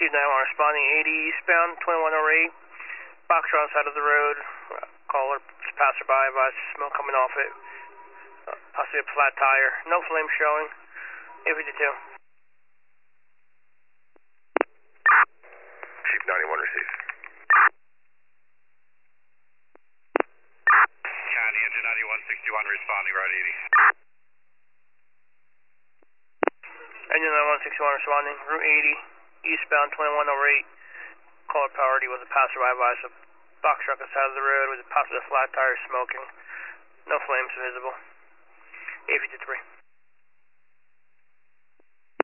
Chief 911 responding 80 eastbound, 2108. Box on the side of the road. Caller, passerby, advised smoke coming off it. Possibly a flat tire. No flame showing. 852. Chief 91 received. County engine 9161 responding, Route 80. Engine 9161 responding, Route 80, eastbound 2108. Caller priority was a passerby advised a box truck on the side of the road with possibly a flat tire smoking. No flames visible. 853.